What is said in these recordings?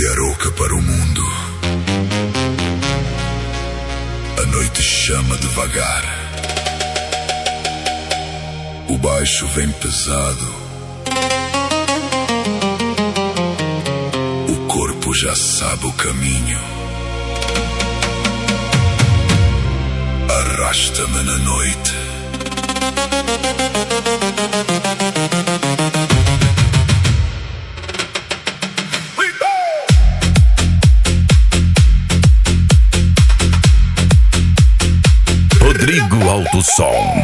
noite é rouca para o mundo. A noite chama devagar. O baixo vem pesado. O corpo já sabe o caminho. Arrasta-me na noite. Rodrigo Alto Som.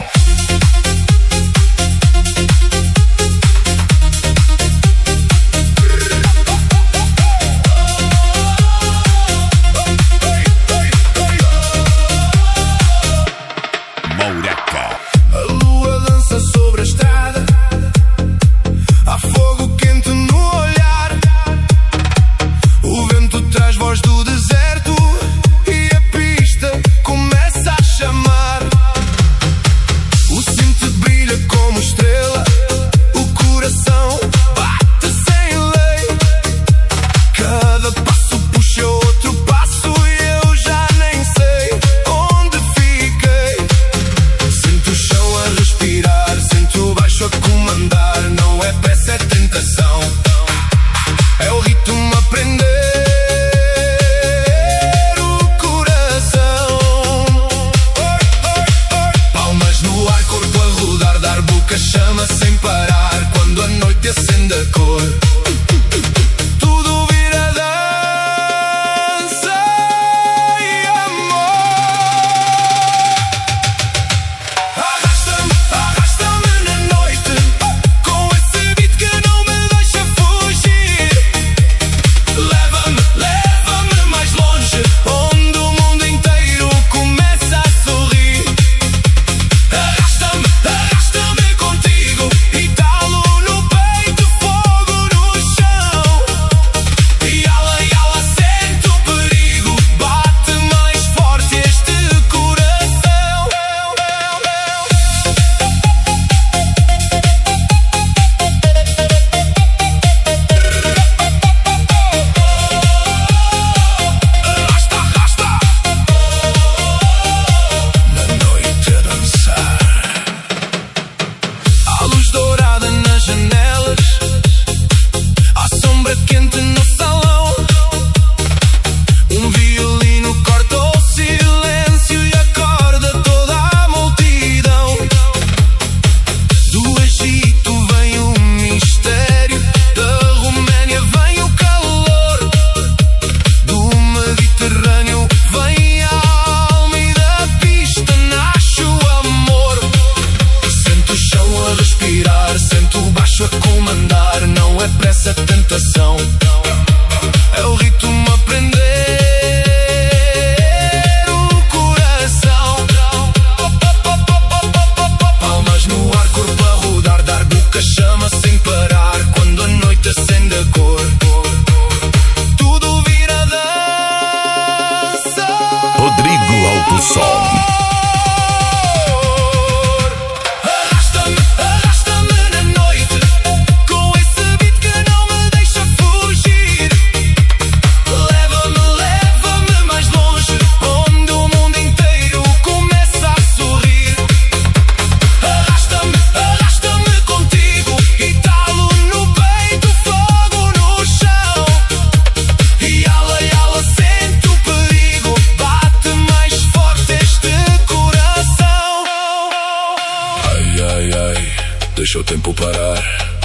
Deixa o tempo parar.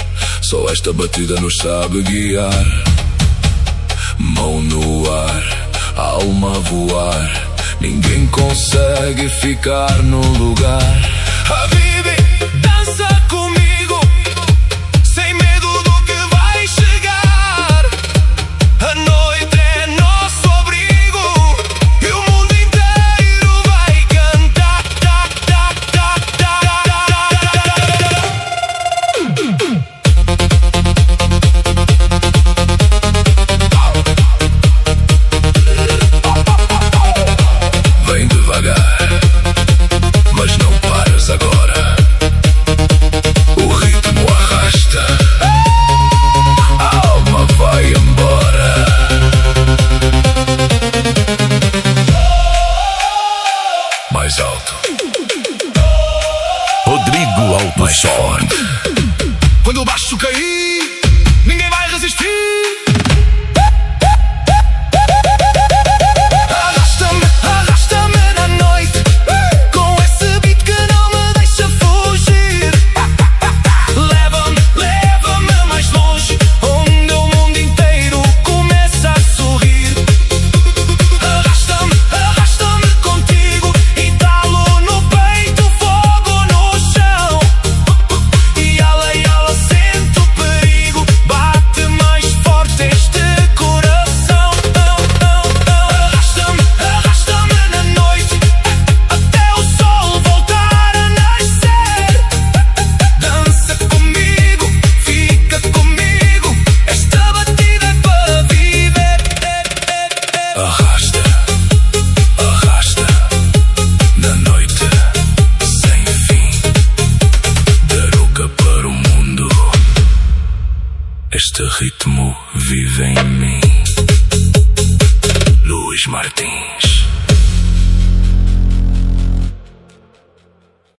Só esta batida nos sabe guiar. Mão no ar, alma a voar. Ninguém consegue ficar no lugar. Habibi, dança comigo, sem medo do que vai chegar. A noite é nosso abrigo e o mundo inteiro vai cantar. Vem devagar, mas não pares agora. ti, ninguém vai resistir. Arrasta, arrasta, na noite sem fim. Daruca para o mundo, este ritmo vive em mim. Luís Martins.